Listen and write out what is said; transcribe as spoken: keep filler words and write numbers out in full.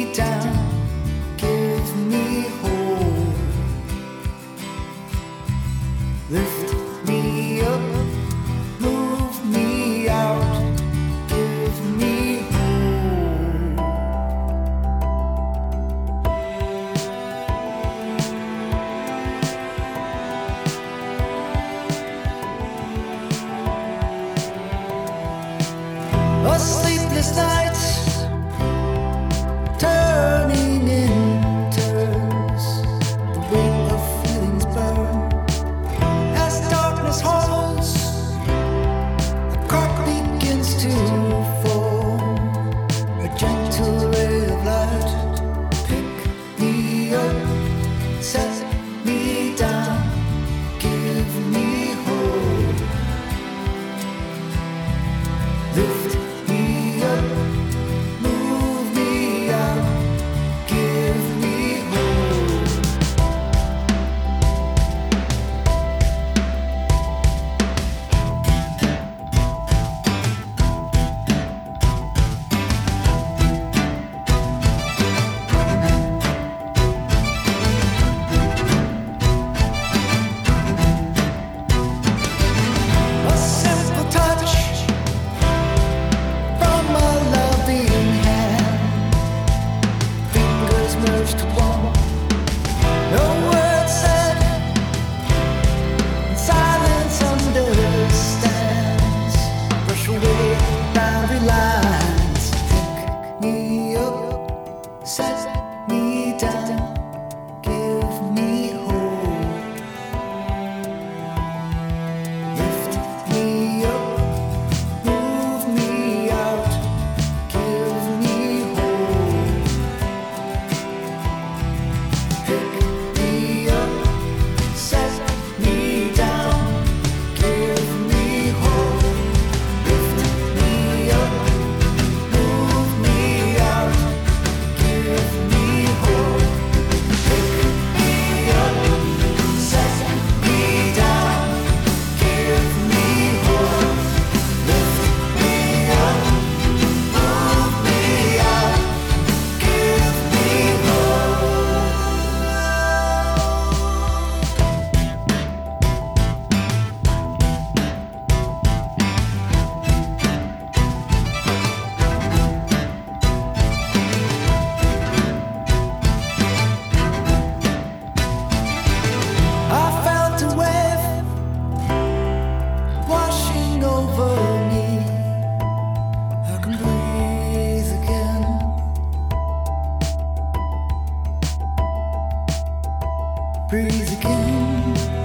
down, give me hope, lift me up, move me out, give me hope. A sleepless night, turning in turns, the weight of feelings burn. As darkness holds, a cork begins to form, a gentle ray of light. Pick me up, set me down, give me hope, lift me up, move me out, give me hope. A simple touch from a loving hand, fingers merged to one, no words said, and silence understands. Brush away boundary lines, pick me up, set me down, give me hope, lift me up, move me out, give me hope. Pick me up, set me down, give me hope. Lift me up, move me out, give me hope. Pick me up, set me down, give me hope. Lift me up, move me out, give me hope. I felt a wave washing over me. I can breathe again. Breathe again.